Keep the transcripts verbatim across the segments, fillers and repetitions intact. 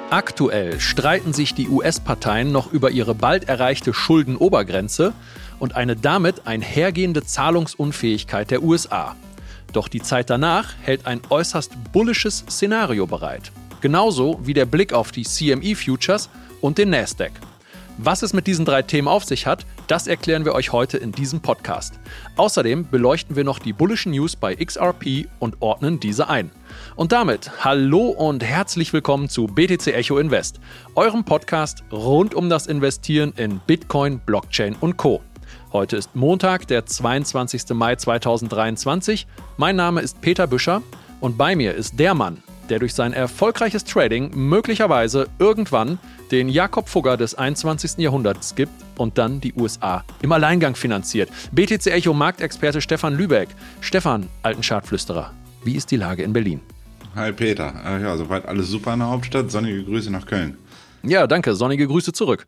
Aktuell streiten sich die U S-Parteien noch über ihre bald erreichte Schuldenobergrenze und eine damit einhergehende Zahlungsunfähigkeit der U S A. Doch die Zeit danach hält ein äußerst bullisches Szenario bereit. Genauso wie der Blick auf die C M E-Futures und den Nasdaq. Was es mit diesen drei Themen auf sich hat, das erklären wir euch heute in diesem Podcast. Außerdem beleuchten wir noch die bullischen News bei X R P und ordnen diese ein. Und damit hallo und herzlich willkommen zu B T C Echo Invest, eurem Podcast rund um das Investieren in Bitcoin, Blockchain und Co. Heute ist Montag, der zweiundzwanzigster Mai zweitausenddreiundzwanzig. Mein Name ist Peter Büscher und bei mir ist der Mann, der durch sein erfolgreiches Trading möglicherweise irgendwann den Jakob Fugger des einundzwanzigsten Jahrhunderts gibt und dann die U S A im Alleingang finanziert. B T C Echo Marktexperte Stefan Lübeck. Stefan, alten Chartflüsterer, wie ist die Lage in Berlin? Hi Peter, ja, soweit alles super in der Hauptstadt. Sonnige Grüße nach Köln. Ja, danke, sonnige Grüße zurück.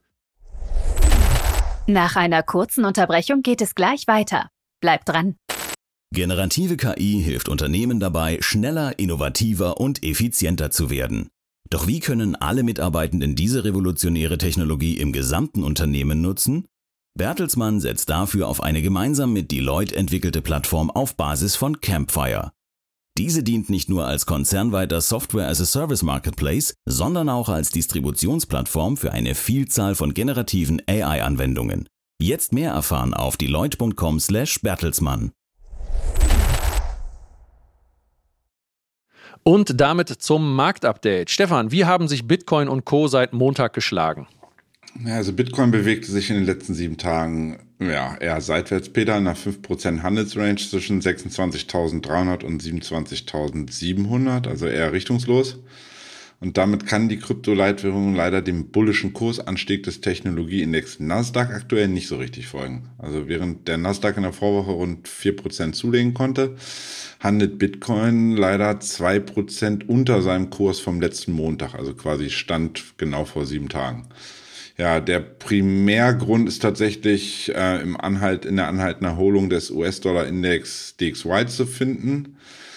Nach einer kurzen Unterbrechung geht es gleich weiter. Bleibt dran. Generative K I hilft Unternehmen dabei, schneller, innovativer und effizienter zu werden. Doch wie können alle Mitarbeitenden diese revolutionäre Technologie im gesamten Unternehmen nutzen? Bertelsmann setzt dafür auf eine gemeinsam mit Deloitte entwickelte Plattform auf Basis von Campfire. Diese dient nicht nur als konzernweiter Software-as-a-Service-Marketplace, sondern auch als Distributionsplattform für eine Vielzahl von generativen A I-Anwendungen. Jetzt mehr erfahren auf deloitte punkt com slash bertelsmann. Und damit zum Marktupdate. Stefan, wie haben sich Bitcoin und Co. seit Montag geschlagen? Ja, also Bitcoin bewegte sich in den letzten sieben Tagen ja, eher seitwärts, Peter, in einer fünf Prozent Handelsrange zwischen sechsundzwanzigtausenddreihundert und siebenundzwanzigtausendsiebenhundert, also eher richtungslos. Und damit kann die Kryptoleitwährung leider dem bullischen Kursanstieg des Technologieindex Nasdaq aktuell nicht so richtig folgen. Also während der Nasdaq in der Vorwoche rund vier Prozent zulegen konnte, handelt Bitcoin leider zwei Prozent unter seinem Kurs vom letzten Montag, also quasi Stand genau vor sieben Tagen. Ja, der Primärgrund ist tatsächlich äh, im Anhalt, in der anhaltenden Erholung des U S-Dollar-Index D X Y zu finden.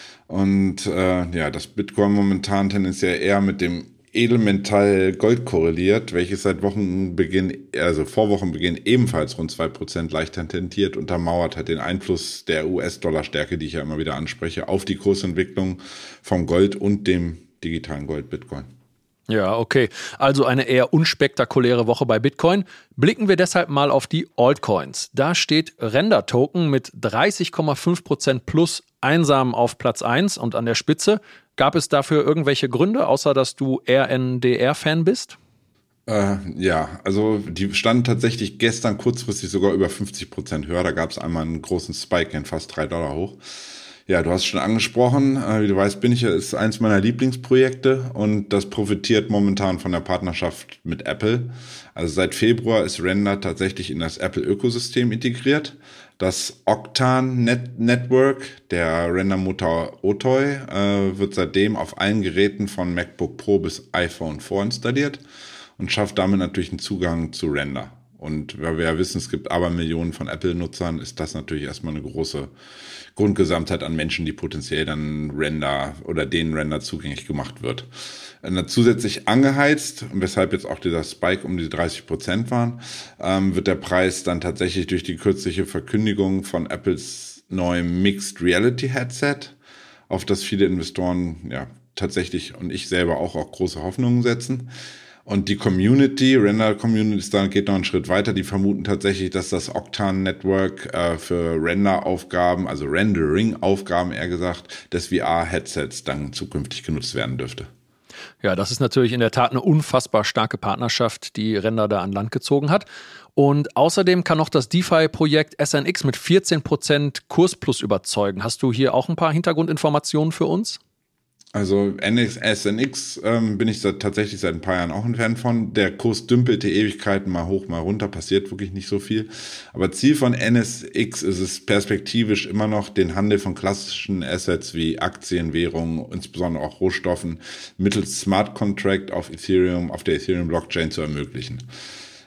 Und äh, ja, das Bitcoin momentan tendenziell eher mit dem Edelmetall Gold korreliert, welches seit Wochenbeginn, also vor Wochenbeginn ebenfalls rund zwei Prozent leicht tendiert, untermauert hat den Einfluss der U S-Dollar-Stärke, die ich ja immer wieder anspreche, auf die Kursentwicklung vom Gold und dem digitalen Gold Bitcoin. Ja, okay. Also eine eher unspektakuläre Woche bei Bitcoin. Blicken wir deshalb mal auf die Altcoins. Da steht Render Token mit dreißig Komma fünf Prozent plus einsam auf Platz eins und an der Spitze. Gab es dafür irgendwelche Gründe, außer dass du R N D R-Fan bist? Äh, ja, also die standen tatsächlich gestern kurzfristig sogar über fünfzig Prozent höher. Da gab es einmal einen großen Spike in fast drei Dollar hoch. Ja, du hast schon angesprochen, wie du weißt, bin ich ja, ist eins meiner Lieblingsprojekte und das profitiert momentan von der Partnerschaft mit Apple. Also seit Februar ist Render tatsächlich in das Apple-Ökosystem integriert. Das Octane Net- Network, der Render-Motor Otoy, äh, wird seitdem auf allen Geräten von MacBook Pro bis iPhone vorinstalliert und schafft damit natürlich einen Zugang zu Render. Und weil wir ja wissen, es gibt aber Millionen von Apple-Nutzern, ist das natürlich erstmal eine große Grundgesamtheit an Menschen, die potenziell dann Render oder denen Render zugänglich gemacht wird. Und zusätzlich angeheizt, weshalb jetzt auch dieser Spike um die dreißig Prozent waren, ähm, wird der Preis dann tatsächlich durch die kürzliche Verkündigung von Apples neuem Mixed Reality Headset, auf das viele Investoren ja tatsächlich und ich selber auch, auch große Hoffnungen setzen. Und die Community, Render-Community, dann geht noch einen Schritt weiter. Die vermuten tatsächlich, dass das Octane Network äh, für Render-Aufgaben, also Rendering-Aufgaben eher gesagt, des V R-Headsets dann zukünftig genutzt werden dürfte. Ja, das ist natürlich in der Tat eine unfassbar starke Partnerschaft, die Render da an Land gezogen hat. Und außerdem kann noch das DeFi-Projekt S N X mit vierzehn Prozent Kursplus überzeugen. Hast du hier auch ein paar Hintergrundinformationen für uns? Also S N X ähm, bin ich seit, tatsächlich seit ein paar Jahren auch ein Fan von. Der Kurs dümpelte Ewigkeiten mal hoch, mal runter, passiert wirklich nicht so viel. Aber Ziel von N S X ist es perspektivisch immer noch, den Handel von klassischen Assets wie Aktien, Währungen, insbesondere auch Rohstoffen, mittels Smart Contract auf Ethereum, auf der Ethereum Blockchain zu ermöglichen.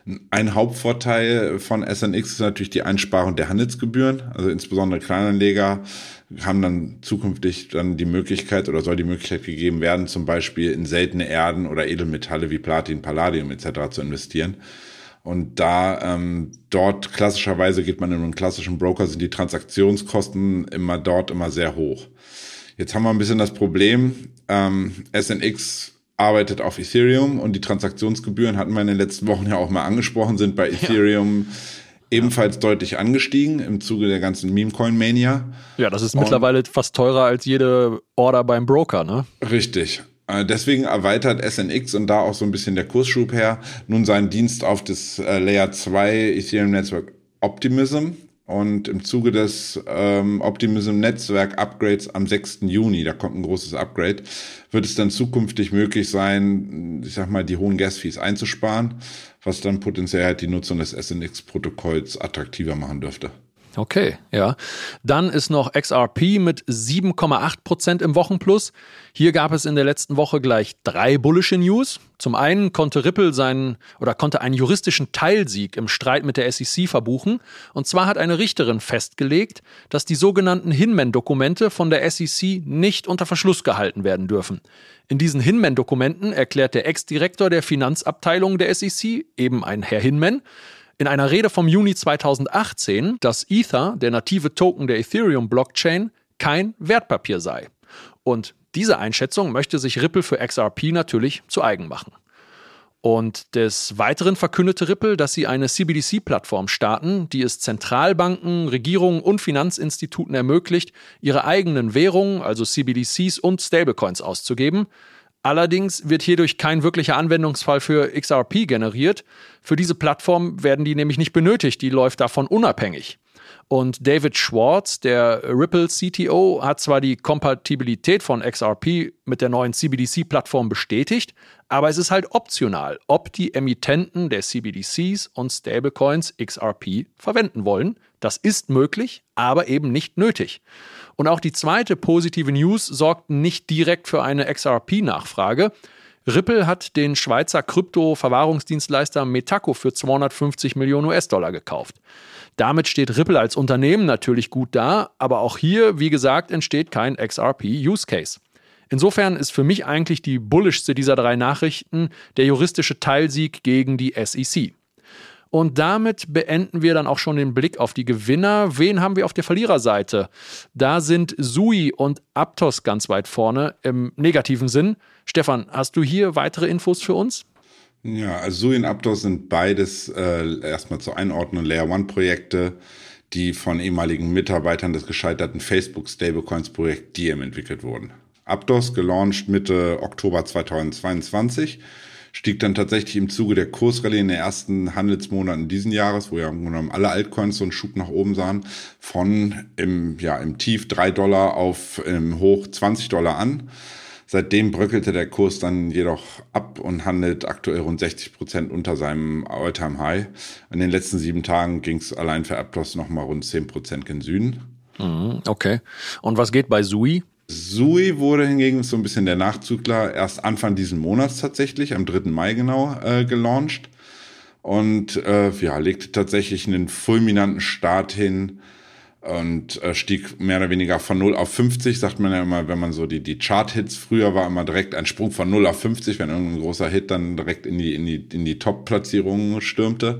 Ein Hauptvorteil von S N X ist natürlich die Einsparung der Handelsgebühren. Also insbesondere Kleinanleger haben dann zukünftig dann die Möglichkeit oder soll die Möglichkeit gegeben werden, zum Beispiel in seltene Erden oder Edelmetalle wie Platin, Palladium et cetera zu investieren. Und da ähm, dort klassischerweise geht man in einen klassischen Broker, sind die Transaktionskosten immer dort immer sehr hoch. Jetzt haben wir ein bisschen das Problem, ähm, S N X arbeitet auf Ethereum und die Transaktionsgebühren hatten wir in den letzten Wochen ja auch mal angesprochen, sind bei Ethereum ja. ebenfalls ja. deutlich angestiegen im Zuge der ganzen Meme-Coin-Mania. Ja, das ist und mittlerweile fast teurer als jede Order beim Broker, ne? Richtig. Deswegen erweitert S N X und da auch so ein bisschen der Kursschub her nun seinen Dienst auf das äh, Layer zwei Ethereum Network Optimism. Und im Zuge des ähm, Optimism-Netzwerk-Upgrades am sechsten Juni, da kommt ein großes Upgrade, wird es dann zukünftig möglich sein, ich sag mal, die hohen Gas-Fees einzusparen, was dann potenziell halt die Nutzung des S N X-Protokolls attraktiver machen dürfte. Okay, ja. Dann ist noch X R P mit sieben Komma acht Prozent im Wochenplus. Hier gab es in der letzten Woche gleich drei bullische News. Zum einen konnte Ripple seinen oder konnte einen juristischen Teilsieg im Streit mit der S E C verbuchen. Und zwar hat eine Richterin festgelegt, dass die sogenannten Hinman-Dokumente von der S E C nicht unter Verschluss gehalten werden dürfen. In diesen Hinman-Dokumenten erklärt der Ex-Direktor der Finanzabteilung der S E C, eben ein Herr Hinman, in einer Rede vom Juni zweitausendachtzehn, dass Ether, der native Token der Ethereum-Blockchain, kein Wertpapier sei. Und diese Einschätzung möchte sich Ripple für X R P natürlich zu eigen machen. Und des Weiteren verkündete Ripple, dass sie eine C B D C-Plattform starten, die es Zentralbanken, Regierungen und Finanzinstituten ermöglicht, ihre eigenen Währungen, also C B D Cs und Stablecoins auszugeben. Allerdings wird hierdurch kein wirklicher Anwendungsfall für X R P generiert. Für diese Plattform werden die nämlich nicht benötigt, die läuft davon unabhängig. Und David Schwartz, der Ripple C T O, hat zwar die Kompatibilität von X R P mit der neuen C B D C-Plattform bestätigt, aber es ist halt optional, ob die Emittenten der C B D Cs und Stablecoins X R P verwenden wollen. Das ist möglich, aber eben nicht nötig. Und auch die zweite positive News sorgt nicht direkt für eine X R P-Nachfrage. Ripple hat den Schweizer Krypto-Verwahrungsdienstleister Metaco für zweihundertfünfzig Millionen U S-Dollar gekauft. Damit steht Ripple als Unternehmen natürlich gut da, aber auch hier, wie gesagt, entsteht kein X R P-Use-Case. Insofern ist für mich eigentlich die bullischste dieser drei Nachrichten der juristische Teilsieg gegen die S E C. Und damit beenden wir dann auch schon den Blick auf die Gewinner. Wen haben wir auf der Verliererseite? Da sind Sui und Aptos ganz weit vorne im negativen Sinn. Stefan, hast du hier weitere Infos für uns? Ja, also Sui und Aptos sind beides äh, erstmal zur Einordnung Layer eins Projekte, die von ehemaligen Mitarbeitern des gescheiterten Facebook Stablecoins Projekt Diem entwickelt wurden. Aptos, gelauncht Mitte Oktober zweitausendzweiundzwanzig, stieg dann tatsächlich im Zuge der Kursrallye in den ersten Handelsmonaten diesen Jahres, wo ja im Grunde genommen alle Altcoins so einen Schub nach oben sahen, von im, ja, im Tief drei Dollar auf im Hoch zwanzig Dollar an. Seitdem bröckelte der Kurs dann jedoch ab und handelt aktuell rund sechzig Prozent unter seinem All-Time-High. In den letzten sieben Tagen ging es allein für Aptos nochmal rund zehn Prozent gen Süden. Okay. Und was geht bei Sui? Sui wurde hingegen so ein bisschen der Nachzügler erst Anfang diesen Monats tatsächlich, am dritten Mai genau, äh, gelauncht. Und äh, ja, legte tatsächlich einen fulminanten Start hin und äh, stieg mehr oder weniger von null auf fünfzig, sagt man ja immer, wenn man so die, die Chart-Hits, früher war immer direkt ein Sprung von null auf fünfzig, wenn irgendein großer Hit dann direkt in die, in die, in die Top-Platzierungen stürmte.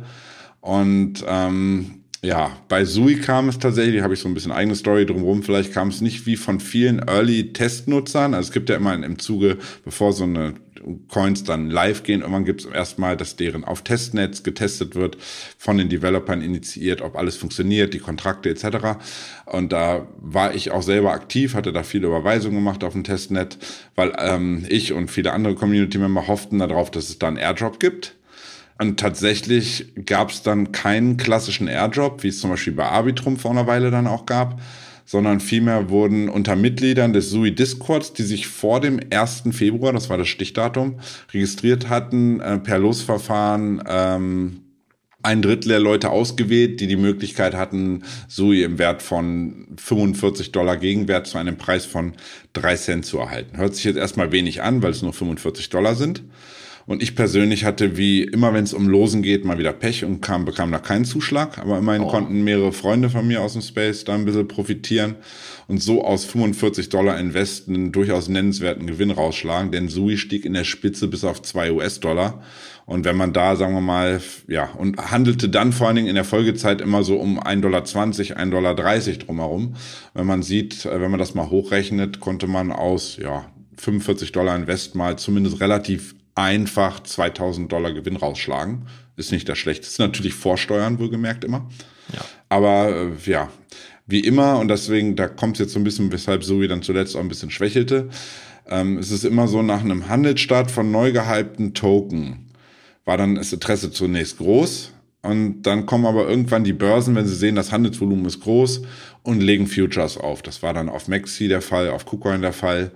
Und ähm, ja, bei Sui kam es tatsächlich, habe ich so ein bisschen eigene Story drumherum, vielleicht kam es nicht wie von vielen Early-Testnutzern, also es gibt ja immer im Zuge, bevor so eine Coins dann live gehen, irgendwann gibt es erstmal, dass deren auf Testnetz getestet wird, von den Developern initiiert, ob alles funktioniert, die Kontrakte et cetera. Und da war ich auch selber aktiv, hatte da viele Überweisungen gemacht auf dem Testnet, weil ähm, ich und viele andere Community-Member hofften darauf, dass es da einen Airdrop gibt. Und tatsächlich gab es dann keinen klassischen Airdrop, wie es zum Beispiel bei Arbitrum vor einer Weile dann auch gab, sondern vielmehr wurden unter Mitgliedern des Sui Discords, die sich vor dem ersten Februar, das war das Stichdatum, registriert hatten, äh, per Losverfahren ähm, ein Drittel der Leute ausgewählt, die die Möglichkeit hatten, Sui im Wert von fünfundvierzig Dollar Gegenwert zu einem Preis von drei Cent zu erhalten. Hört sich jetzt erstmal wenig an, weil es nur fünfundvierzig Dollar sind. Und ich persönlich hatte, wie immer, wenn es um Losen geht, mal wieder Pech und kam, bekam da keinen Zuschlag. Aber immerhin oh. konnten mehrere Freunde von mir aus dem Space da ein bisschen profitieren und so aus fünfundvierzig Dollar Investen einen durchaus nennenswerten Gewinn rausschlagen. Denn S U I stieg in der Spitze bis auf zwei US-Dollar. Und wenn man da, sagen wir mal, ja, und handelte dann vor allen Dingen in der Folgezeit immer so um ein Dollar zwanzig, ein Dollar dreißig drumherum. Wenn man sieht, wenn man das mal hochrechnet, konnte man aus, ja, fünfundvierzig Dollar Invest mal zumindest relativ einfach zweitausend Dollar Gewinn rausschlagen. Ist nicht das Schlechteste. Natürlich vorsteuern, wohlgemerkt immer. Ja. Aber, äh, ja, wie immer, und deswegen, da kommt es jetzt so ein bisschen, weshalb S U I dann zuletzt auch ein bisschen schwächelte. Ähm, es ist immer so, nach einem Handelsstart von neu gehypten Token war dann das Interesse zunächst groß und dann kommen aber irgendwann die Börsen, wenn sie sehen, das Handelsvolumen ist groß und legen Futures auf. Das war dann auf Maxi der Fall, auf KuCoin der Fall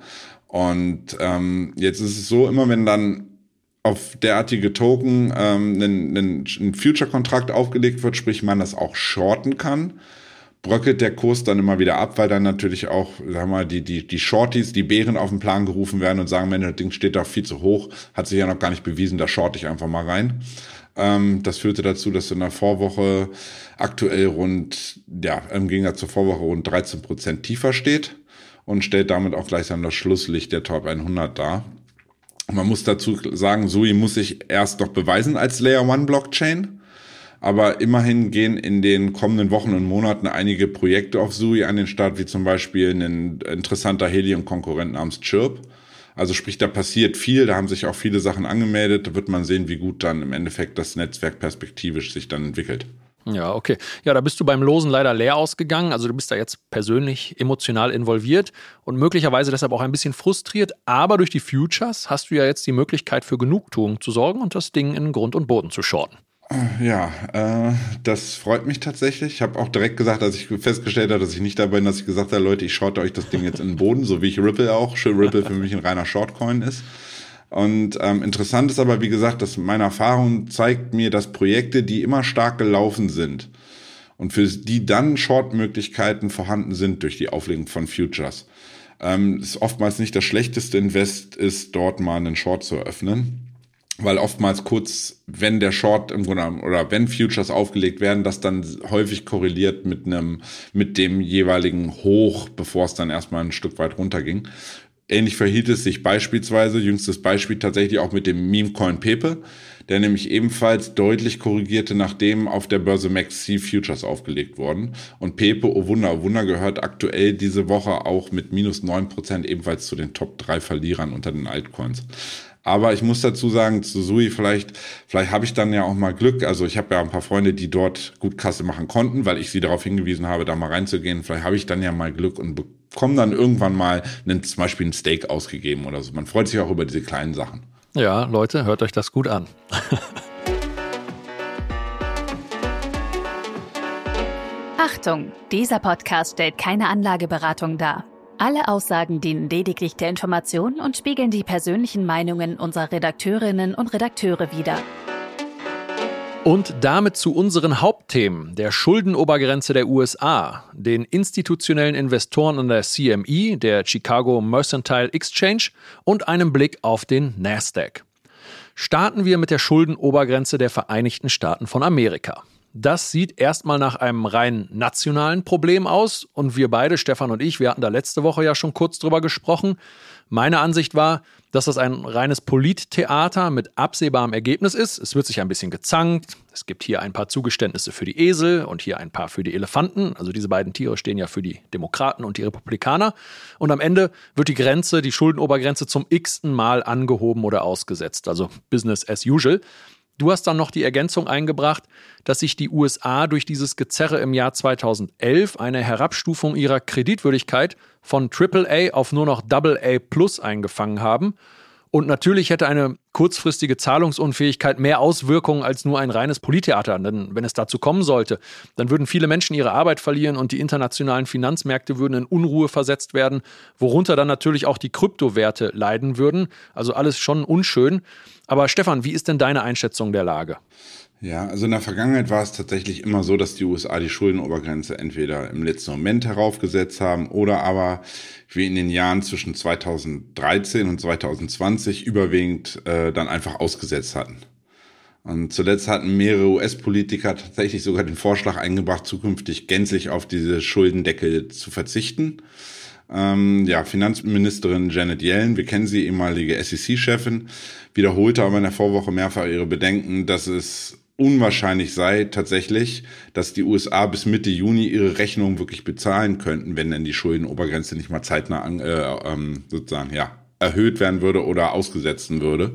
und ähm, jetzt ist es so, immer wenn dann auf derartige Token ähm, ein, ein, ein Future-Kontrakt aufgelegt wird, sprich man das auch shorten kann, bröckelt der Kurs dann immer wieder ab, weil dann natürlich auch, sagen wir mal, die, die, die Shorties, die Bären auf den Plan gerufen werden und sagen, Mensch, das Ding steht da viel zu hoch, hat sich ja noch gar nicht bewiesen, da short ich einfach mal rein. Ähm, das führte dazu, dass in der Vorwoche aktuell rund, ja, im Gegensatz zur Vorwoche rund dreizehn Prozent tiefer steht und stellt damit auch gleichsam das Schlusslicht der Top hundert dar. Man muss dazu sagen, S U I muss sich erst noch beweisen als Layer One Blockchain. Aber immerhin gehen in den kommenden Wochen und Monaten einige Projekte auf S U I an den Start, wie zum Beispiel ein interessanter Helium-Konkurrent namens Chirp. Also sprich, da passiert viel, da haben sich auch viele Sachen angemeldet, da wird man sehen, wie gut dann im Endeffekt das Netzwerk perspektivisch sich dann entwickelt. Ja, okay. Ja, da bist du beim Losen leider leer ausgegangen. Also du bist da jetzt persönlich emotional involviert und möglicherweise deshalb auch ein bisschen frustriert. Aber durch die Futures hast du ja jetzt die Möglichkeit für Genugtuung zu sorgen und das Ding in Grund und Boden zu shorten. Ja, äh, das freut mich tatsächlich. Ich habe auch direkt gesagt, als ich festgestellt habe, dass ich nicht dabei bin, dass ich gesagt habe, Leute, ich shorte euch das Ding jetzt in den Boden, so wie ich Ripple auch. Schön Ripple für mich ein reiner Shortcoin ist. Und ähm, interessant ist aber, wie gesagt, dass meine Erfahrung zeigt mir, dass Projekte, die immer stark gelaufen sind und für die dann Short-Möglichkeiten vorhanden sind durch die Auflegung von Futures, ähm, ist oftmals nicht das schlechteste Invest ist, dort mal einen Short zu eröffnen. Weil oftmals kurz, wenn der Short im Grunde oder wenn Futures aufgelegt werden, das dann häufig korreliert mit einem, mit dem jeweiligen Hoch, bevor es dann erstmal ein Stück weit runterging. Ähnlich verhielt es sich beispielsweise, jüngstes Beispiel tatsächlich auch mit dem Meme-Coin Pepe, der nämlich ebenfalls deutlich korrigierte, nachdem auf der Börse Maxi Futures aufgelegt wurden. Und Pepe, oh Wunder, oh Wunder, gehört aktuell diese Woche auch mit minus neun Prozent ebenfalls zu den Top drei Verlierern unter den Altcoins. Aber ich muss dazu sagen, zu S U I vielleicht, vielleicht habe ich dann ja auch mal Glück. Also ich habe ja ein paar Freunde, die dort gut Kasse machen konnten, weil ich sie darauf hingewiesen habe, da mal reinzugehen. Vielleicht habe ich dann ja mal Glück und bekomme dann irgendwann mal einen, zum Beispiel einen Steak ausgegeben oder so. Man freut sich auch über diese kleinen Sachen. Ja, Leute, hört euch das gut an. Achtung, dieser Podcast stellt keine Anlageberatung dar. Alle Aussagen dienen lediglich der Information und spiegeln die persönlichen Meinungen unserer Redakteurinnen und Redakteure wider. Und damit zu unseren Hauptthemen, der Schuldenobergrenze der U S A, den institutionellen Investoren an der C M E, der Chicago Mercantile Exchange und einem Blick auf den Nasdaq. Starten wir mit der Schuldenobergrenze der Vereinigten Staaten von Amerika. Das sieht erstmal nach einem rein nationalen Problem aus und wir beide, Stefan und ich, wir hatten da letzte Woche ja schon kurz drüber gesprochen. Meine Ansicht war, dass das ein reines Polittheater mit absehbarem Ergebnis ist. Es wird sich ein bisschen gezankt. Es gibt hier ein paar Zugeständnisse für die Esel und hier ein paar für die Elefanten. Also diese beiden Tiere stehen ja für die Demokraten und die Republikaner. Und am Ende wird die Grenze, die Schuldenobergrenze zum x-ten Mal angehoben oder ausgesetzt. Also Business as usual. Du hast dann noch die Ergänzung eingebracht, dass sich die U S A durch dieses Gezerre im Jahr zweitausendelf eine Herabstufung ihrer Kreditwürdigkeit von Triple A auf nur noch Double A Plus eingefangen haben. Und natürlich hätte eine kurzfristige Zahlungsunfähigkeit mehr Auswirkungen als nur ein reines Polittheater. Denn wenn es dazu kommen sollte, dann würden viele Menschen ihre Arbeit verlieren und die internationalen Finanzmärkte würden in Unruhe versetzt werden, worunter dann natürlich auch die Kryptowerte leiden würden. Also alles schon unschön. Aber Stefan, wie ist denn deine Einschätzung der Lage? Ja, also in der Vergangenheit war es tatsächlich immer so, dass die U S A die Schuldenobergrenze entweder im letzten Moment heraufgesetzt haben oder aber wie in den Jahren zwischen zweitausenddreizehn und zweitausendzwanzig überwiegend äh, dann einfach ausgesetzt hatten. Und zuletzt hatten mehrere U S-Politiker tatsächlich sogar den Vorschlag eingebracht, zukünftig gänzlich auf diese Schuldendeckel zu verzichten. Ähm, ja, Finanzministerin Janet Yellen, wir kennen sie, ehemalige S E C-Chefin, wiederholte aber in der Vorwoche mehrfach ihre Bedenken, dass es unwahrscheinlich sei tatsächlich, dass die U S A bis Mitte Juni ihre Rechnungen wirklich bezahlen könnten, wenn denn die Schuldenobergrenze nicht mal zeitnah an, äh, ähm, sozusagen ja erhöht werden würde oder ausgesetzt würde.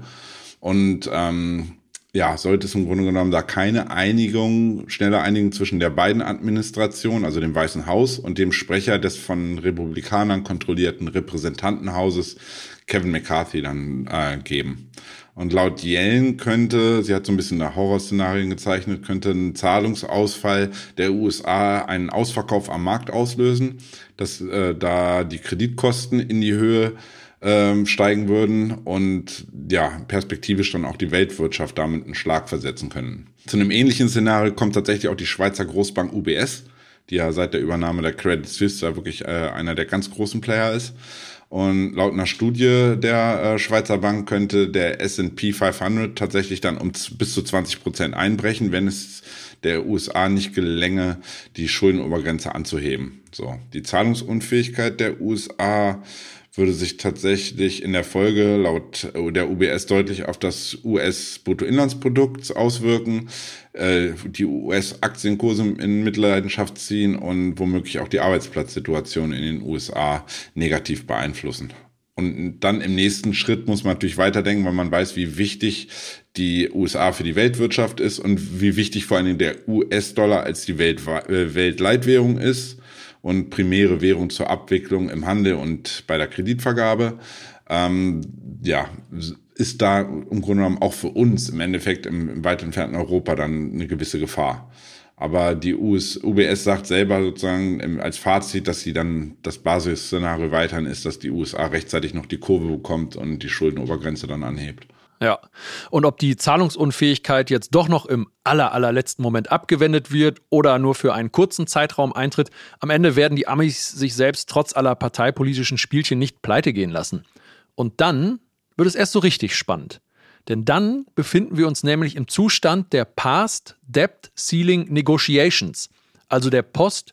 Und ähm, ja, sollte es im Grunde genommen da keine Einigung, schnelle Einigung zwischen der beiden Administrationen, also dem Weißen Haus und dem Sprecher des von Republikanern kontrollierten Repräsentantenhauses, Kevin McCarthy, dann äh, geben. Und laut Yellen könnte, sie hat so ein bisschen nach Horrorszenarien gezeichnet, könnte ein Zahlungsausfall der U S A einen Ausverkauf am Markt auslösen, dass äh, da die Kreditkosten in die Höhe ähm, steigen würden und ja, perspektivisch dann auch die Weltwirtschaft damit einen Schlag versetzen können. Zu einem ähnlichen Szenario kommt tatsächlich auch die Schweizer Großbank U B S, die ja seit der Übernahme der Credit Suisse ja wirklich äh, einer der ganz großen Player ist. Und laut einer Studie der äh, Schweizer Bank könnte der S and P fünfhundert tatsächlich dann um z- bis zu zwanzig Prozent einbrechen, wenn es der U S A nicht gelänge, die Schuldenobergrenze anzuheben. So, die Zahlungsunfähigkeit der U S A würde sich tatsächlich in der Folge laut der U B S deutlich auf das U S-Bruttoinlandsprodukt auswirken, äh, die U S-Aktienkurse in Mitleidenschaft ziehen und womöglich auch die Arbeitsplatzsituation in den U S A negativ beeinflussen. Und dann im nächsten Schritt muss man natürlich weiterdenken, weil man weiß, wie wichtig die U S A für die Weltwirtschaft ist und wie wichtig vor allen Dingen der U S-Dollar als die Welt- äh, Weltleitwährung ist und primäre Währung zur Abwicklung im Handel und bei der Kreditvergabe. Ähm, ja, ist da im Grunde genommen auch für uns im Endeffekt im, im weit entfernten Europa dann eine gewisse Gefahr. Aber die U S, U B S sagt selber sozusagen im, als Fazit, dass sie dann das Basisszenario weiterhin ist, dass die U S A rechtzeitig noch die Kurve bekommt und die Schuldenobergrenze dann anhebt. Ja, und ob die Zahlungsunfähigkeit jetzt doch noch im aller, allerletzten Moment abgewendet wird oder nur für einen kurzen Zeitraum eintritt, am Ende werden die Amis sich selbst trotz aller parteipolitischen Spielchen nicht pleite gehen lassen. Und dann wird es erst so richtig spannend. Denn dann befinden wir uns nämlich im Zustand der Past Debt Ceiling Negotiations, also der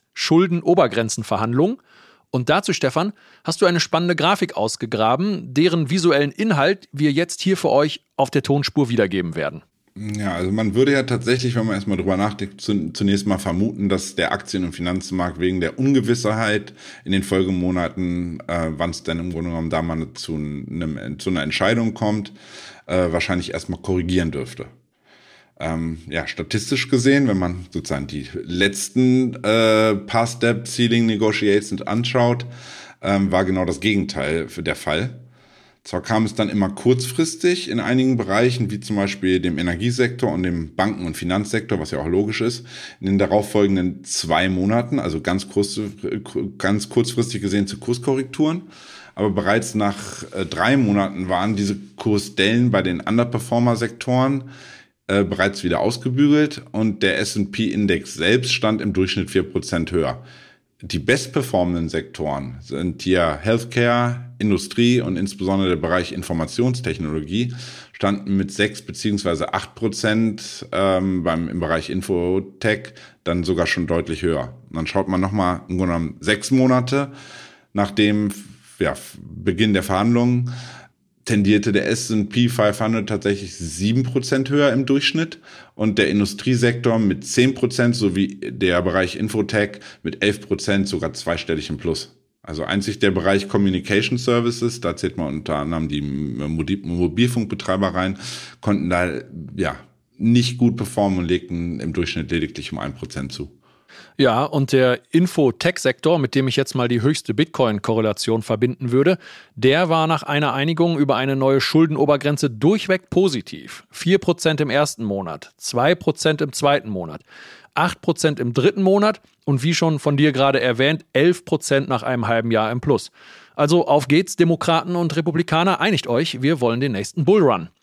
Post-Schulden-Obergrenzenverhandlungen. Und dazu, Stefan, hast du eine spannende Grafik ausgegraben, deren visuellen Inhalt wir jetzt hier für euch auf der Tonspur wiedergeben werden. Ja, also man würde ja tatsächlich, wenn man erstmal drüber nachdenkt, zunächst mal vermuten, dass der Aktien- und Finanzmarkt wegen der Ungewissheit in den Folgemonaten, äh, wann es denn im Grunde genommen da mal zu, einem, zu einer Entscheidung kommt, äh, wahrscheinlich erstmal korrigieren dürfte. Ähm, ja, statistisch gesehen, wenn man sozusagen die letzten äh, Past-Debt-Ceiling-Negotiations anschaut, ähm, war genau das Gegenteil für der Fall. Zwar kam es dann immer kurzfristig in einigen Bereichen, wie zum Beispiel dem Energiesektor und dem Banken- und Finanzsektor, was ja auch logisch ist, in den darauffolgenden zwei Monaten, also ganz, kurz, ganz kurzfristig gesehen zu Kurskorrekturen. Aber bereits nach äh, drei Monaten waren diese Kursdellen bei den Underperformer-Sektoren äh, bereits wieder ausgebügelt und der S and P-Index selbst stand im Durchschnitt vier Prozent höher. Die bestperformenden Sektoren sind hier Healthcare, Industrie und insbesondere der Bereich Informationstechnologie standen mit sechs beziehungsweise acht Prozent ähm, beim im Bereich Infotech dann sogar schon deutlich höher. Und dann schaut man nochmal im Grunde genommen sechs Monate nach dem ja, Beginn der Verhandlungen tendierte der S and P fünfhundert tatsächlich sieben Prozent höher im Durchschnitt und der Industriesektor mit zehn Prozent sowie der Bereich Infotech mit elf Prozent sogar zweistellig im Plus. Also einzig der Bereich Communication Services, da zählt man unter anderem die Mobilfunkbetreiber rein, konnten da ja nicht gut performen und legten im Durchschnitt lediglich um ein Prozent zu. Ja, und der Info-Tech-Sektor, mit dem ich jetzt mal die höchste Bitcoin-Korrelation verbinden würde, der war nach einer Einigung über eine neue Schuldenobergrenze durchweg positiv. vier Prozent im ersten Monat, zwei Prozent im zweiten Monat, acht Prozent im dritten Monat und wie schon von dir gerade erwähnt, elf Prozent nach einem halben Jahr im Plus. Also auf geht's, Demokraten und Republikaner, einigt euch, wir wollen den nächsten Bullrun.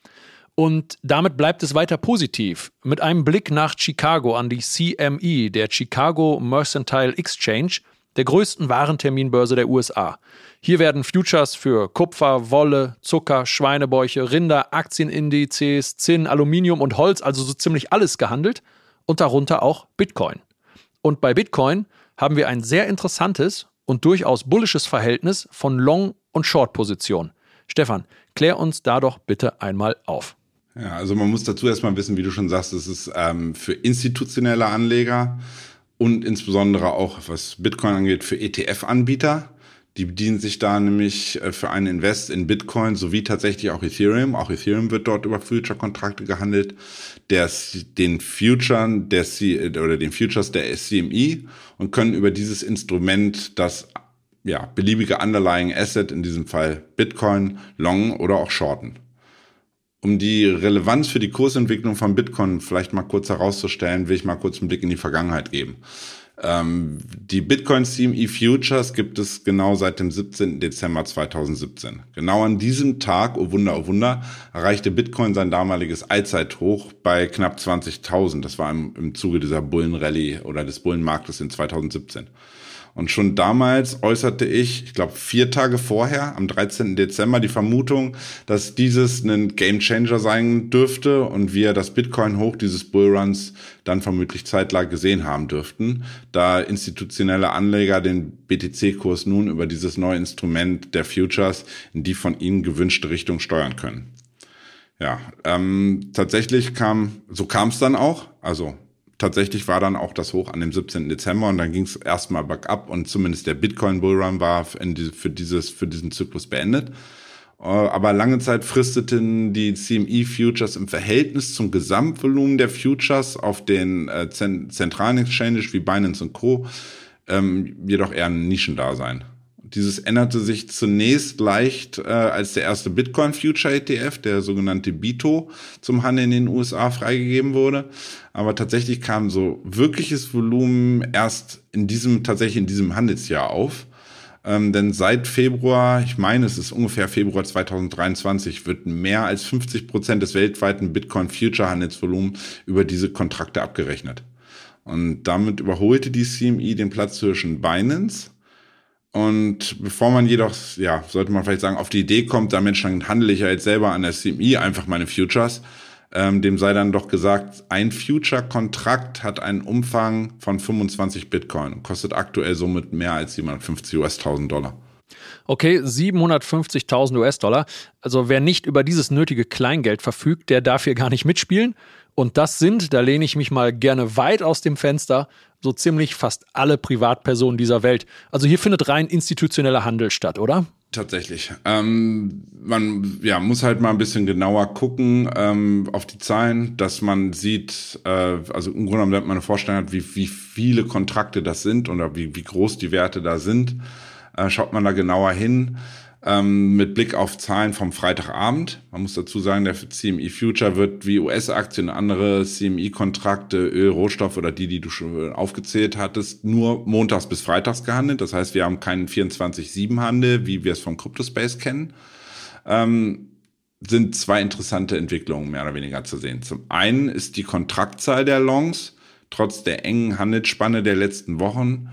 Und damit bleibt es weiter positiv. Mit einem Blick nach Chicago an die C M E, der Chicago Mercantile Exchange, der größten Warenterminbörse der U S A. Hier werden Futures für Kupfer, Wolle, Zucker, Schweinebäuche, Rinder, Aktienindizes, Zinn, Aluminium und Holz, also so ziemlich alles gehandelt und darunter auch Bitcoin. Und bei Bitcoin haben wir ein sehr interessantes und durchaus bullisches Verhältnis von Long- und Short-Positionen. Stefan, klär uns da doch bitte einmal auf. Ja, also man muss dazu erstmal wissen, wie du schon sagst, es ist ähm, für institutionelle Anleger und insbesondere auch, was Bitcoin angeht, für E T F-Anbieter. Die bedienen sich da nämlich für einen Invest in Bitcoin sowie tatsächlich auch Ethereum. Auch Ethereum wird dort über Future-Kontrakte gehandelt. Der, den Future, der C, oder den Futures der C M E und können über dieses Instrument das ja, beliebige Underlying Asset, in diesem Fall Bitcoin, long oder auch shorten. Um die Relevanz für die Kursentwicklung von Bitcoin vielleicht mal kurz herauszustellen, will ich mal kurz einen Blick in die Vergangenheit geben. Ähm, die Bitcoin C M E Futures gibt es genau seit dem siebzehnten Dezember zweitausendsiebzehn. Genau an diesem Tag, oh Wunder, oh Wunder, erreichte Bitcoin sein damaliges Allzeithoch bei knapp zwanzigtausend. Das war im, im Zuge dieser Bullenrallye oder des Bullenmarktes in zweitausendsiebzehn. Und schon damals äußerte ich, ich glaube vier Tage vorher, am dreizehnten Dezember, die Vermutung, dass dieses ein Gamechanger sein dürfte und wir das Bitcoin-Hoch dieses Bullruns dann vermutlich zeitlang gesehen haben dürften, da institutionelle Anleger den B T C-Kurs nun über dieses neue Instrument der Futures in die von ihnen gewünschte Richtung steuern können. Ja, ähm, tatsächlich kam, so kam es dann auch, also tatsächlich war dann auch das Hoch an dem siebzehnten Dezember und dann ging es erstmal bergab und zumindest der Bitcoin-Bullrun war für, dieses, für diesen Zyklus beendet. Aber lange Zeit fristeten die C M E-Futures im Verhältnis zum Gesamtvolumen der Futures auf den äh, zentralen Exchanges wie Binance und Co. Ähm, jedoch eher ein Nischendasein. Dieses änderte sich zunächst leicht, äh, als der erste Bitcoin-Future-E T F, der sogenannte B I T O, zum Handel in den U S A freigegeben wurde. Aber tatsächlich kam so wirkliches Volumen erst in diesem, tatsächlich in diesem Handelsjahr auf. Ähm, denn seit Februar, ich meine, es ist ungefähr Februar zweitausenddreiundzwanzig, wird mehr als fünfzig Prozent des weltweiten Bitcoin-Future-Handelsvolumens über diese Kontrakte abgerechnet. Und damit überholte die C M E den Platzhirschen Binance. Und bevor man jedoch, ja, sollte man vielleicht sagen, auf die Idee kommt, da Mensch, dann handle ich ja jetzt selber an der C M E einfach meine Futures, ähm, dem sei dann doch gesagt, ein Future-Kontrakt hat einen Umfang von fünfundzwanzig Bitcoin und kostet aktuell somit mehr als siebenhundertfünfzig US-tausend Dollar. Okay, siebenhundertfünfzigtausend US-Dollar. Also wer nicht über dieses nötige Kleingeld verfügt, der darf hier gar nicht mitspielen. Und das sind, da lehne ich mich mal gerne weit aus dem Fenster, so ziemlich fast alle Privatpersonen dieser Welt. Also hier findet rein institutioneller Handel statt, oder? Tatsächlich. Ähm, man ja, muss halt mal ein bisschen genauer gucken ähm, auf die Zahlen, dass man sieht, äh, also im Grunde genommen, damit man eine Vorstellung hat, wie, wie viele Kontrakte das sind oder wie, wie groß die Werte da sind. Äh, schaut man da genauer hin. Ähm, mit Blick auf Zahlen vom Freitagabend. Man muss dazu sagen, der C M E Future wird wie U S-Aktien, andere C M E-Kontrakte, Öl, Rohstoff oder die, die du schon aufgezählt hattest, nur montags bis freitags gehandelt. Das heißt, wir haben keinen vierundzwanzig sieben Handel, wie wir es vom Cryptospace kennen. Ähm, sind zwei interessante Entwicklungen mehr oder weniger zu sehen. Zum einen ist die Kontraktzahl der Longs trotz der engen Handelsspanne der letzten Wochen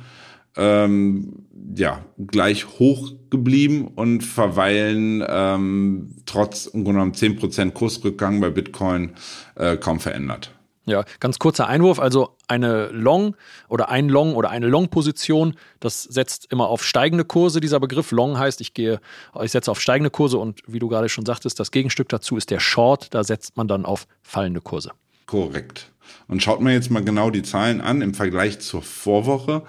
ähm, ja, gleich hoch geblieben und verweilen ähm, trotz im Grunde genommen zehn Prozent Kursrückgang bei Bitcoin äh, kaum verändert. Ja, ganz kurzer Einwurf, also eine Long oder ein Long oder eine Long-Position, das setzt immer auf steigende Kurse, dieser Begriff. Long heißt, ich gehe, ich setze auf steigende Kurse und wie du gerade schon sagtest, das Gegenstück dazu ist der Short, da setzt man dann auf fallende Kurse. Korrekt. Und schaut man jetzt mal genau die Zahlen an im Vergleich zur Vorwoche,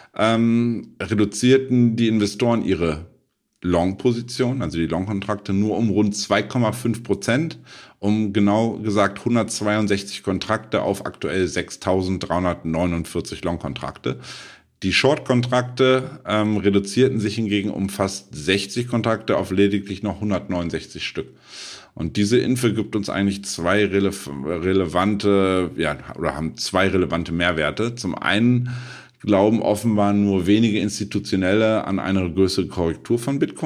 ähm, reduzierten die Investoren ihre Long-Position, also die Long-Kontrakte, nur um rund zwei Komma fünf Prozent, um genau gesagt hundertzweiundsechzig Kontrakte auf aktuell sechstausenddreihundertneunundvierzig Long-Kontrakte. Die Short-Kontrakte ähm, reduzierten sich hingegen um fast sechzig Kontrakte auf lediglich noch hundertneunundsechzig Stück. Und diese Info gibt uns eigentlich zwei rele- relevante, ja, oder haben zwei relevante Mehrwerte. Zum einen glauben offenbar nur wenige Institutionelle an eine größere Korrektur von Bitcoin.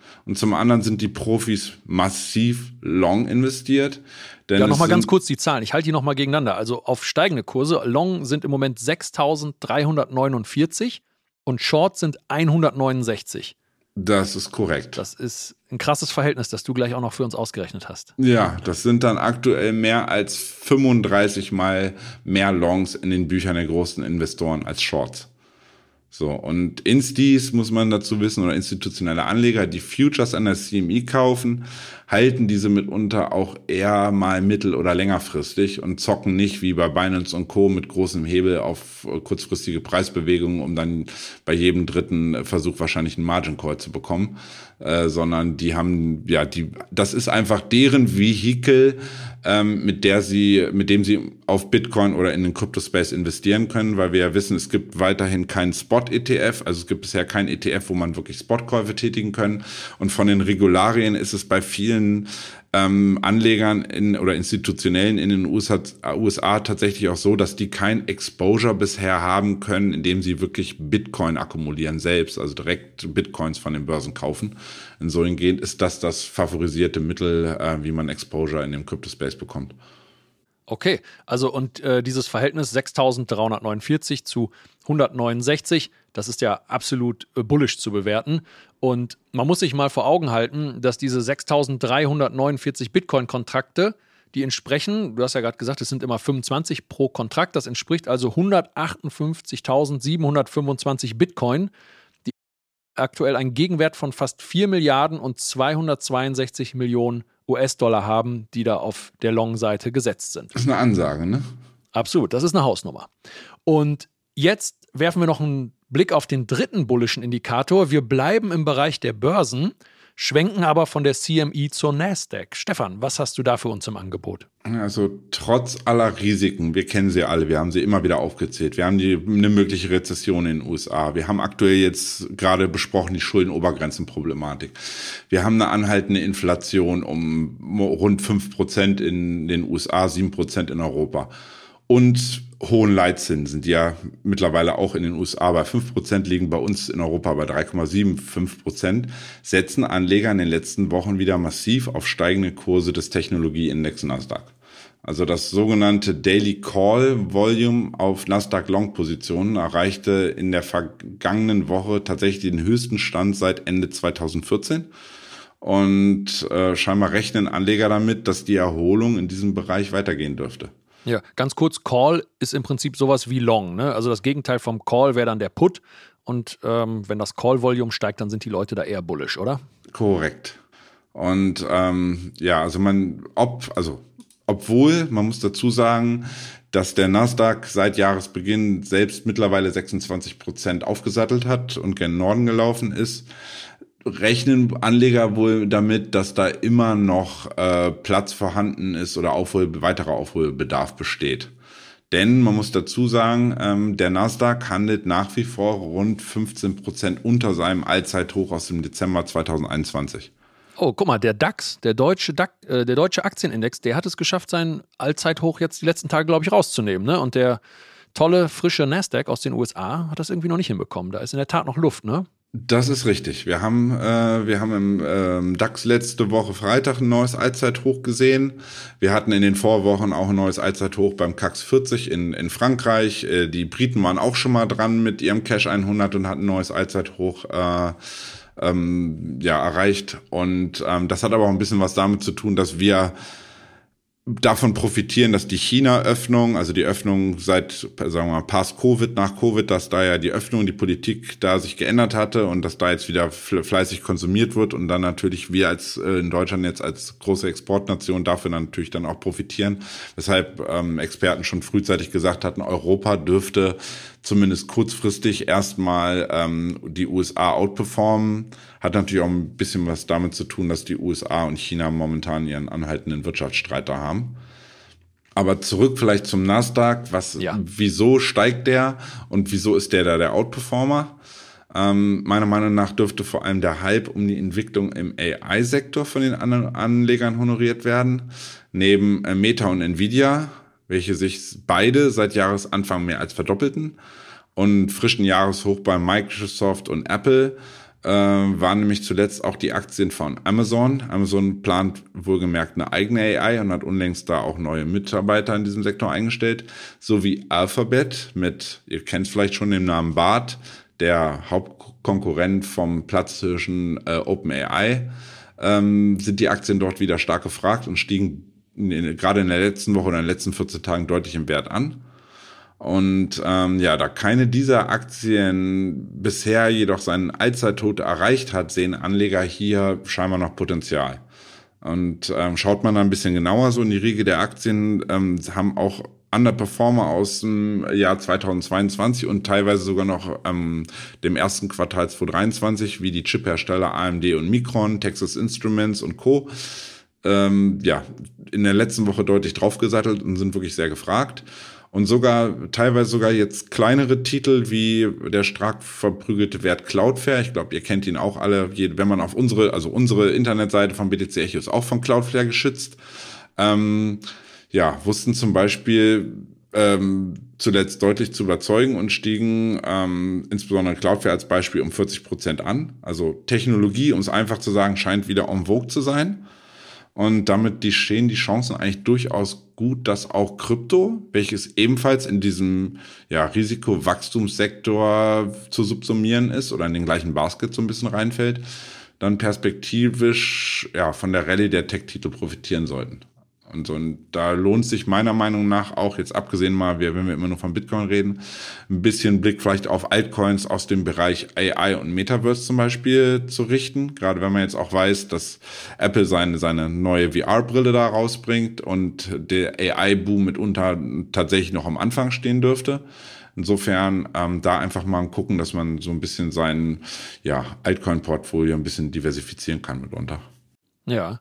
Und zum anderen sind die Profis massiv long investiert. Denn ja, nochmal ganz kurz die Zahlen. Ich halte die nochmal gegeneinander. Also auf steigende Kurse. Long sind im Moment sechstausenddreihundertneunundvierzig und Short sind hundertneunundsechzig. Das ist korrekt. Das ist ein krasses Verhältnis, das du gleich auch noch für uns ausgerechnet hast. Ja, das sind dann aktuell mehr als fünfunddreißig Mal mehr Longs in den Büchern der großen Investoren als Shorts. So, und Instis, muss man dazu wissen, oder institutionelle Anleger, die Futures an der C M E kaufen, halten diese mitunter auch eher mal mittel- oder längerfristig und zocken nicht wie bei Binance und Co. mit großem Hebel auf kurzfristige Preisbewegungen, um dann bei jedem dritten Versuch wahrscheinlich einen Margin Call zu bekommen, äh, sondern die haben, ja, die, das ist einfach deren Vehikel, ähm, mit der sie, mit dem sie auf Bitcoin oder in den Crypto-Space investieren können, weil wir ja wissen, es gibt weiterhin keinen Spot-E T F, also es gibt bisher keinen E T F, wo man wirklich Spotkäufe tätigen können, und von den Regularien ist es bei vielen ähm, Anlegern in, oder Institutionellen in den U S A, U S A tatsächlich auch so, dass die kein Exposure bisher haben können, indem sie wirklich Bitcoin akkumulieren selbst, also direkt Bitcoins von den Börsen kaufen. Insofern ist das das favorisierte Mittel, äh, wie man Exposure in dem Crypto-Space bekommt. Okay, also und äh, dieses Verhältnis sechstausenddreihundertneunundvierzig zu hundertneunundsechzig, das ist ja absolut äh, bullish zu bewerten. Und man muss sich mal vor Augen halten, dass diese sechstausenddreihundertneunundvierzig Bitcoin-Kontrakte, die entsprechen, du hast ja gerade gesagt, es sind immer fünfundzwanzig pro Kontrakt, das entspricht also hundertachtundfünfzigtausendsiebenhundertfünfundzwanzig Bitcoin, die aktuell einen Gegenwert von fast vier Milliarden und zweihundertzweiundsechzig Millionen U S-Dollar haben, die da auf der Long-Seite gesetzt sind. Das ist eine Ansage, ne? Absolut, das ist eine Hausnummer. Und jetzt werfen wir noch einen Blick auf den dritten bullischen Indikator. Wir bleiben im Bereich der Börsen, schwenken aber von der C M E zur Nasdaq. Stefan, was hast du da für uns im Angebot? Also trotz aller Risiken, wir kennen sie alle, wir haben sie immer wieder aufgezählt. Wir haben die, eine mögliche Rezession in den U S A. Wir haben aktuell jetzt gerade besprochen die Schuldenobergrenzenproblematik. Wir haben eine anhaltende Inflation um rund fünf Prozent in den U S A, sieben Prozent in Europa. Und hohen Leitzinsen, die ja mittlerweile auch in den U S A bei fünf Prozent liegen, bei uns in Europa bei drei Komma fünfundsiebzig Prozent, setzen Anleger in den letzten Wochen wieder massiv auf steigende Kurse des Technologieindex Nasdaq. Also das sogenannte Daily Call Volume auf Nasdaq Long Positionen erreichte in der vergangenen Woche tatsächlich den höchsten Stand seit Ende zweitausendvierzehn. Und äh, scheinbar rechnen Anleger damit, dass die Erholung in diesem Bereich weitergehen dürfte. Ja, ganz kurz, Call ist im Prinzip sowas wie Long, ne? Also das Gegenteil vom Call wäre dann der Put. Und ähm, wenn das Call-Volume steigt, dann sind die Leute da eher bullish, oder? Korrekt. Und ähm, ja, also man, ob, also obwohl, man muss dazu sagen, dass der Nasdaq seit Jahresbeginn selbst mittlerweile sechsundzwanzig Prozent aufgesattelt hat und gen Norden gelaufen ist, rechnen Anleger wohl damit, dass da immer noch äh, Platz vorhanden ist oder Aufhol, weiterer Aufholbedarf besteht. Denn man muss dazu sagen, ähm, der Nasdaq handelt nach wie vor rund fünfzehn Prozent unter seinem Allzeithoch aus dem Dezember zweitausendeinundzwanzig. Oh, guck mal, der DAX, der deutsche DAX, äh, der deutsche Aktienindex, der hat es geschafft, sein Allzeithoch jetzt die letzten Tage, glaube ich, rauszunehmen, ne? Und der tolle, frische Nasdaq aus den U S A hat das irgendwie noch nicht hinbekommen. Da ist in der Tat noch Luft, ne? Das ist richtig. Wir haben, äh, wir haben im ähm, DAX letzte Woche Freitag ein neues Allzeithoch gesehen. Wir hatten in den Vorwochen auch ein neues Allzeithoch beim CAC vierzig in, in Frankreich. Äh, die Briten waren auch schon mal dran mit ihrem Cash hundert und hatten ein neues Allzeithoch äh, ähm, ja, erreicht. Und ähm, das hat aber auch ein bisschen was damit zu tun, dass wir davon profitieren, dass die China-Öffnung, also die Öffnung seit, sagen wir mal, past Covid, nach Covid, dass da ja die Öffnung, die Politik da sich geändert hatte und dass da jetzt wieder fleißig konsumiert wird und dann natürlich wir als äh, in Deutschland jetzt als große Exportnation dafür dann natürlich dann auch profitieren. Weshalb ähm, Experten schon frühzeitig gesagt hatten, Europa dürfte zumindest kurzfristig erstmal ähm, die U S A outperformen. Hat natürlich auch ein bisschen was damit zu tun, dass die U S A und China momentan ihren anhaltenden Wirtschaftsstreit da haben. Aber zurück vielleicht zum Nasdaq. Was, ja. Wieso steigt der und wieso ist der da der Outperformer? Ähm, meiner Meinung nach dürfte vor allem der Hype um die Entwicklung im A I-Sektor von den anderen Anlegern honoriert werden. Neben äh, Meta und Nvidia, welche sich beide seit Jahresanfang mehr als verdoppelten und frischen Jahreshoch bei Microsoft und Apple äh, waren nämlich zuletzt auch die Aktien von Amazon. Amazon plant wohlgemerkt eine eigene A I und hat unlängst da auch neue Mitarbeiter in diesem Sektor eingestellt, sowie Alphabet mit, ihr kennt vielleicht schon den Namen Bard, der Hauptkonkurrent vom Platzhirschen äh, OpenAI, ähm, sind die Aktien dort wieder stark gefragt und stiegen in, gerade in der letzten Woche oder in den letzten vierzehn Tagen deutlich im Wert an. Und ähm, ja, da keine dieser Aktien bisher jedoch seinen Allzeittod erreicht hat, sehen Anleger hier scheinbar noch Potenzial. Und ähm, schaut man da ein bisschen genauer so in die Riege der Aktien, ähm, haben auch Underperformer aus dem Jahr zweitausendzweiundzwanzig und teilweise sogar noch ähm, dem ersten Quartal zweitausenddreiundzwanzig, wie die Chiphersteller A M D und Micron, Texas Instruments und Co. Ähm, ja, in der letzten Woche deutlich draufgesattelt und sind wirklich sehr gefragt. Und sogar, teilweise sogar jetzt kleinere Titel wie der stark verprügelte Wert Cloudflare. Ich glaube, ihr kennt ihn auch alle. Wenn man auf unsere, also unsere Internetseite von B T C Echo ist auch von Cloudflare geschützt. Ähm, ja, wussten zum Beispiel ähm, zuletzt deutlich zu überzeugen und stiegen ähm, insbesondere Cloudflare als Beispiel um vierzig Prozent an. Also Technologie, um es einfach zu sagen, scheint wieder en vogue zu sein. Und damit die stehen die Chancen eigentlich durchaus gut, dass auch Krypto, welches ebenfalls in diesem ja, Risikowachstumssektor zu subsumieren ist oder in den gleichen Basket so ein bisschen reinfällt, dann perspektivisch ja von der Rallye der Tech-Titel profitieren sollten. Und, so, und da lohnt sich meiner Meinung nach auch, jetzt abgesehen mal, wenn wir immer nur von Bitcoin reden, ein bisschen Blick vielleicht auf Altcoins aus dem Bereich A I und Metaverse zum Beispiel zu richten. Gerade wenn man jetzt auch weiß, dass Apple seine, seine neue V R-Brille da rausbringt und der A I-Boom mitunter tatsächlich noch am Anfang stehen dürfte. Insofern ähm, da einfach mal gucken, dass man so ein bisschen sein ja, Altcoin-Portfolio ein bisschen diversifizieren kann mitunter. Ja.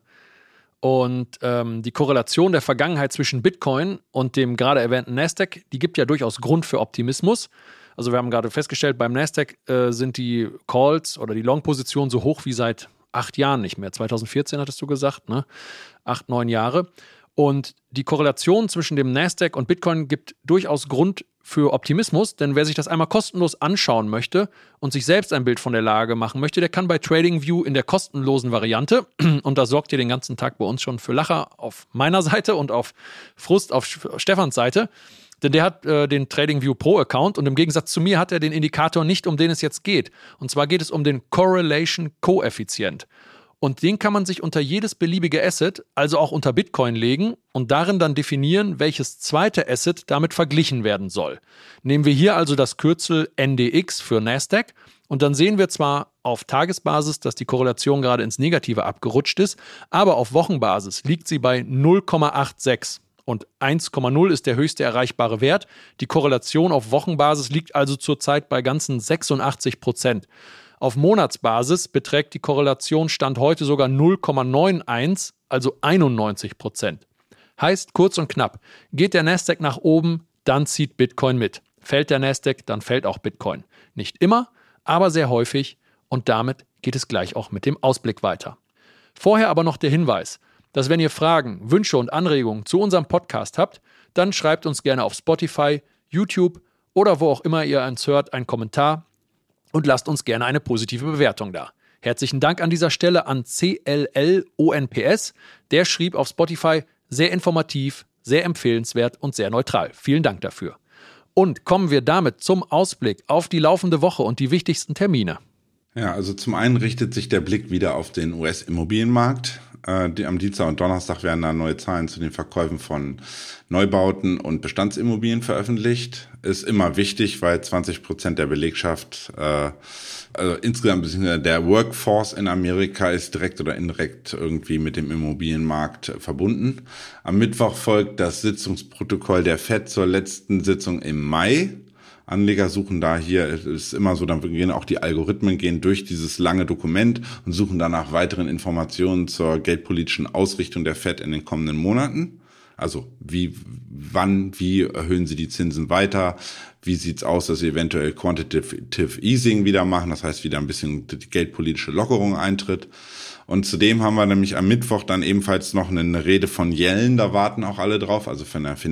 Und ähm, die Korrelation der Vergangenheit zwischen Bitcoin und dem gerade erwähnten Nasdaq, die gibt ja durchaus Grund für Optimismus. Also wir haben gerade festgestellt, beim Nasdaq äh, sind die Calls oder die Long-Positionen so hoch wie seit acht Jahren nicht mehr. zweitausendvierzehn hattest du gesagt, ne? Acht, neun Jahre. Und die Korrelation zwischen dem Nasdaq und Bitcoin gibt durchaus Grund für Optimismus, denn wer sich das einmal kostenlos anschauen möchte und sich selbst ein Bild von der Lage machen möchte, der kann bei TradingView in der kostenlosen Variante, und das sorgt ihr den ganzen Tag bei uns schon für Lacher auf meiner Seite und auf Frust auf Stefans Seite, denn der hat äh, den TradingView Pro-Account und im Gegensatz zu mir hat er den Indikator nicht, um den es jetzt geht. Und zwar geht es um den Correlation Koeffizient. Und den kann man sich unter jedes beliebige Asset, also auch unter Bitcoin legen und darin dann definieren, welches zweite Asset damit verglichen werden soll. Nehmen wir hier also das Kürzel N D X für Nasdaq und dann sehen wir zwar auf Tagesbasis, dass die Korrelation gerade ins Negative abgerutscht ist, aber auf Wochenbasis liegt sie bei null Komma sechsundachtzig. Und eins Komma null ist der höchste erreichbare Wert. Die Korrelation auf Wochenbasis liegt also zurzeit bei ganzen sechsundachtzig Prozent. Auf Monatsbasis beträgt die Korrelation Stand heute sogar null Komma einundneunzig, also einundneunzig Prozent. Heißt kurz und knapp, geht der Nasdaq nach oben, dann zieht Bitcoin mit. Fällt der Nasdaq, dann fällt auch Bitcoin. Nicht immer, aber sehr häufig, und damit geht es gleich auch mit dem Ausblick weiter. Vorher aber noch der Hinweis, dass wenn ihr Fragen, Wünsche und Anregungen zu unserem Podcast habt, dann schreibt uns gerne auf Spotify, YouTube oder wo auch immer ihr uns hört, einen Kommentar und lasst uns gerne eine positive Bewertung da. Herzlichen Dank an dieser Stelle an C L L O N P S. Der schrieb auf Spotify, sehr informativ, sehr empfehlenswert und sehr neutral. Vielen Dank dafür. Und kommen wir damit zum Ausblick auf die laufende Woche und die wichtigsten Termine. Ja, also zum einen richtet sich der Blick wieder auf den U S-Immobilienmarkt. Äh, die, am Dienstag und Donnerstag werden da neue Zahlen zu den Verkäufen von Neubauten und Bestandsimmobilien veröffentlicht. Ist immer wichtig, weil zwanzig Prozent der Belegschaft, äh, also insgesamt der Workforce in Amerika ist direkt oder indirekt irgendwie mit dem Immobilienmarkt verbunden. Am Mittwoch folgt das Sitzungsprotokoll der Fed zur letzten Sitzung im Mai. Anleger suchen da hier, es ist immer so, dann gehen auch die Algorithmen gehen durch dieses lange Dokument und suchen danach weiteren Informationen zur geldpolitischen Ausrichtung der Fed in den kommenden Monaten. Also wie, wann, wie erhöhen sie die Zinsen weiter? Wie sieht's aus, dass sie eventuell Quantitative Easing wieder machen? Das heißt, wieder ein bisschen die geldpolitische Lockerung eintritt. Und zudem haben wir nämlich am Mittwoch dann ebenfalls noch eine Rede von Yellen, da warten auch alle drauf, also von der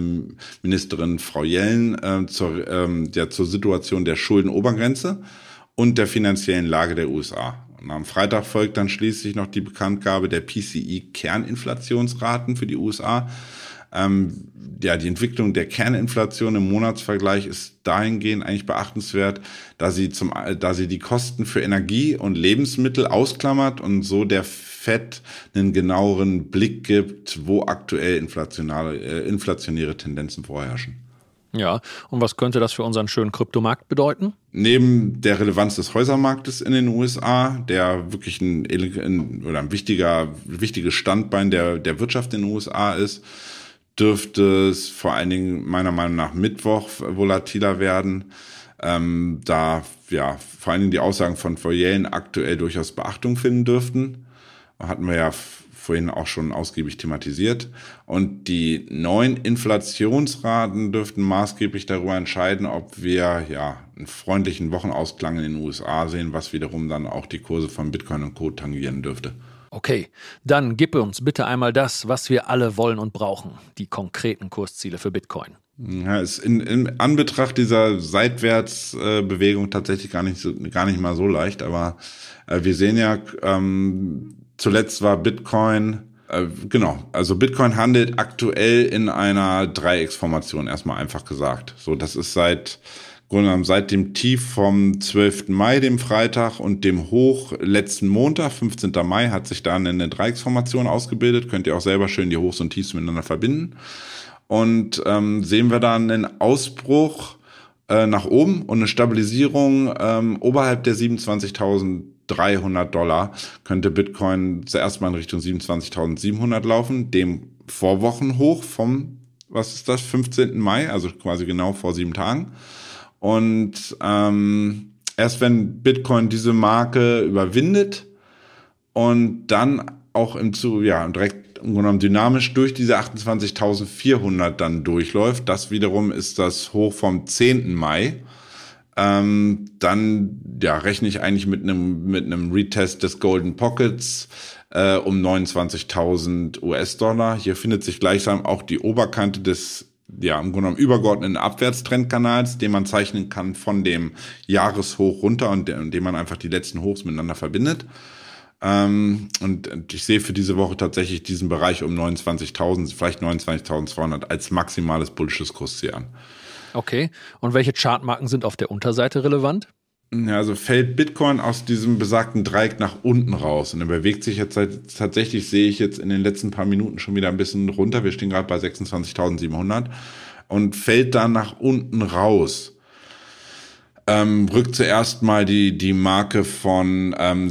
Finanzministerin Frau Yellen äh, zur, ähm, ja, zur Situation der Schuldenobergrenze. und der finanziellen Lage der U S A. Und am Freitag folgt dann schließlich noch die Bekanntgabe der P C I-Kerninflationsraten für die U S A. Ähm, ja, die Entwicklung der Kerninflation im Monatsvergleich ist dahingehend eigentlich beachtenswert, da sie zum, da sie die Kosten für Energie und Lebensmittel ausklammert und so der Fed einen genaueren Blick gibt, wo aktuell inflationäre, äh, inflationäre Tendenzen vorherrschen. Ja, und was könnte das für unseren schönen Kryptomarkt bedeuten? Neben der Relevanz des Häusermarktes in den U S A, der wirklich ein, ein, oder ein wichtiger, wichtiges Standbein der, der Wirtschaft in den U S A ist, dürfte es vor allen Dingen meiner Meinung nach Mittwoch volatiler werden, ähm, da ja vor allen Dingen die Aussagen von Yellen aktuell durchaus Beachtung finden dürften. Hatten wir ja vorhin auch schon ausgiebig thematisiert. Und die neuen Inflationsraten dürften maßgeblich darüber entscheiden, ob wir ja einen freundlichen Wochenausklang in den U S A sehen, was wiederum dann auch die Kurse von Bitcoin und Co. tangieren dürfte. Okay, dann gib uns bitte einmal das, was wir alle wollen und brauchen, die konkreten Kursziele für Bitcoin. Ja, ist in, in Anbetracht dieser Seitwärtsbewegung äh, tatsächlich gar nicht so, gar nicht mal so leicht, aber äh, wir sehen ja, ähm, zuletzt war Bitcoin, äh, genau, also Bitcoin handelt aktuell in einer Dreiecksformation, erstmal einfach gesagt. So, das ist seit seit dem Tief vom zwölften Mai, dem Freitag, und dem Hoch letzten Montag, fünfzehnten Mai, hat sich dann eine Dreiecksformation ausgebildet. Könnt ihr auch selber schön die Hochs und Tiefs miteinander verbinden. Und ähm, sehen wir dann einen Ausbruch äh, nach oben und eine Stabilisierung ähm, oberhalb der siebenundzwanzigtausenddreihundert Dollar. Könnte Bitcoin zuerst mal in Richtung siebenundzwanzigtausendsiebenhundert laufen, dem Vorwochenhoch vom, was ist das, fünfzehnten Mai, also quasi genau vor sieben Tagen. Und ähm, erst wenn Bitcoin diese Marke überwindet und dann auch im zu ja direkt im Grunde genommen dynamisch durch diese achtundzwanzigtausendvierhundert dann durchläuft, das wiederum ist das Hoch vom zehnten Mai. Ähm, dann ja rechne ich eigentlich mit einem mit einem Retest des Golden Pockets äh, um neunundzwanzigtausend US-Dollar. Hier findet sich gleichsam auch die Oberkante des ja, im Grunde genommen übergeordneten Abwärtstrendkanals, den man zeichnen kann von dem Jahreshoch runter und indem man einfach die letzten Hochs miteinander verbindet. Ähm, und ich sehe für diese Woche tatsächlich diesen Bereich um neunundzwanzigtausend, vielleicht neunundzwanzigtausendzweihundert als maximales bullisches Kursziel an. Okay, und welche Chartmarken sind auf der Unterseite relevant? Ja, also fällt Bitcoin aus diesem besagten Dreieck nach unten raus und er bewegt sich jetzt halt, tatsächlich, sehe ich jetzt in den letzten paar Minuten schon wieder ein bisschen runter. Wir stehen gerade bei sechsundzwanzigtausendsiebenhundert und fällt dann nach unten raus. Ähm, rückt zuerst mal die die Marke von ähm,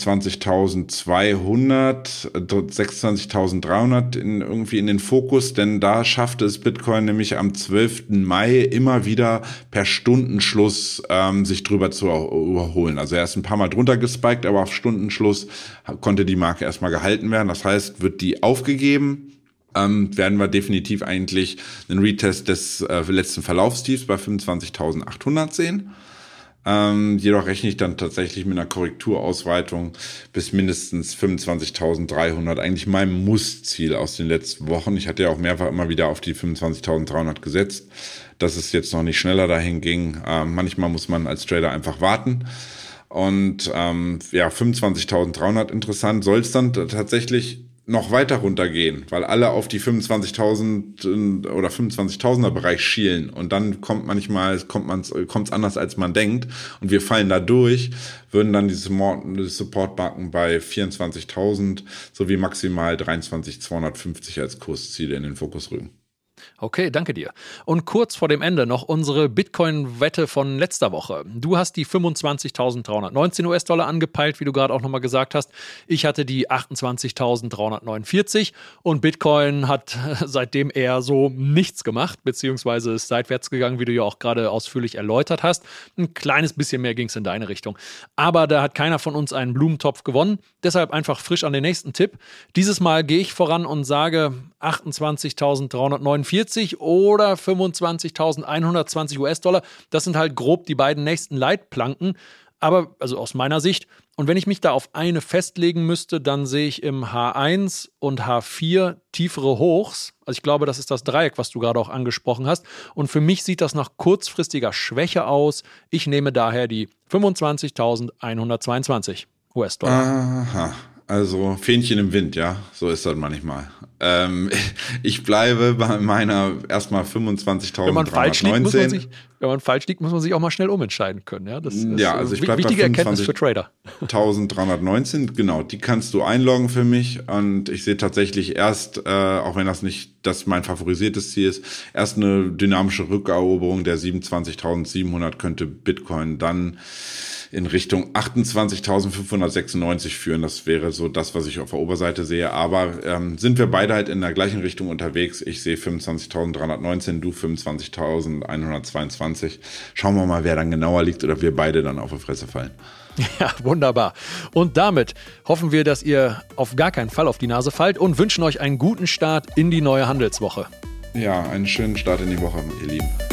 sechsundzwanzigtausendzweihundert, sechsundzwanzigtausenddreihundert in, irgendwie in den Fokus, denn da schaffte es Bitcoin nämlich am zwölften Mai immer wieder per Stundenschluss ähm, sich drüber zu überholen. Also er ist ein paar Mal drunter gespiked, aber auf Stundenschluss konnte die Marke erstmal gehalten werden. Das heißt, wird die aufgegeben, Ähm, werden wir definitiv eigentlich einen Retest des äh, letzten Verlaufstiefs bei fünfundzwanzigtausendachthundert sehen. Ähm, jedoch rechne ich dann tatsächlich mit einer Korrekturausweitung bis mindestens fünfundzwanzigtausenddreihundert, eigentlich meinem Muss-Ziel aus den letzten Wochen. Ich hatte ja auch mehrfach immer wieder auf die fünfundzwanzigtausenddreihundert gesetzt, dass es jetzt noch nicht schneller dahin ging. Ähm, manchmal muss man als Trader einfach warten. Und ähm, ja, fünfundzwanzigtausenddreihundert interessant, soll es dann t- tatsächlich noch weiter runtergehen, weil alle auf die fünfundzwanzigtausend oder fünfundzwanzigtausender Bereich schielen und dann kommt manchmal kommt man kommt's anders als man denkt und wir fallen da durch, würden dann die Support-Marken bei vierundzwanzigtausend sowie maximal dreiundzwanzigtausendzweihundertfünfzig als Kursziele in den Fokus rücken. Okay, danke dir. Und kurz vor dem Ende noch unsere Bitcoin-Wette von letzter Woche. Du hast die fünfundzwanzigtausenddreihundertneunzehn US-Dollar angepeilt, wie du gerade auch nochmal gesagt hast. Ich hatte die achtundzwanzigtausenddreihundertneunundvierzig und Bitcoin hat seitdem eher so nichts gemacht, beziehungsweise ist seitwärts gegangen, wie du ja auch gerade ausführlich erläutert hast. Ein kleines bisschen mehr ging es in deine Richtung. Aber da hat keiner von uns einen Blumentopf gewonnen. Deshalb einfach frisch an den nächsten Tipp. Dieses Mal gehe ich voran und sage achtundzwanzigtausenddreihundertneunundvierzig oder fünfundzwanzigtausendeinhundertzwanzig US-Dollar. Das sind halt grob die beiden nächsten Leitplanken. Aber, also aus meiner Sicht, und wenn ich mich da auf eine festlegen müsste, dann sehe ich im H eins und H vier tiefere Hochs. Also ich glaube, das ist das Dreieck, was du gerade auch angesprochen hast. Und für mich sieht das nach kurzfristiger Schwäche aus. Ich nehme daher die fünfundzwanzigtausendeinhundertzweiundzwanzig US-Dollar. Aha. Also Fähnchen im Wind, ja, so ist das manchmal. Ähm, ich bleibe bei meiner erstmal fünfundzwanzigtausenddreihundertneunzehn. Wenn man falsch liegt, muss man sich auch mal schnell umentscheiden können. Ja, das ist ja, also ich eine wichtige Erkenntnis für Trader. eintausenddreihundertneunzehn, genau, die kannst du einloggen für mich. Und ich sehe tatsächlich erst, äh, auch wenn das nicht das mein favorisiertes Ziel ist, erst eine dynamische Rückeroberung der siebenundzwanzigtausendsiebenhundert könnte Bitcoin dann in Richtung achtundzwanzigtausendfünfhundertsechsundneunzig führen. Das wäre so das, was ich auf der Oberseite sehe. Aber ähm, sind wir beide halt in der gleichen Richtung unterwegs. Ich sehe fünfundzwanzigtausenddreihundertneunzehn, du fünfundzwanzigtausendeinhundertzweiundzwanzig. Schauen wir mal, wer dann genauer liegt oder wir beide dann auf die Fresse fallen. Ja, wunderbar. Und damit hoffen wir, dass ihr auf gar keinen Fall auf die Nase fallt und wünschen euch einen guten Start in die neue Handelswoche. Ja, einen schönen Start in die Woche, ihr Lieben.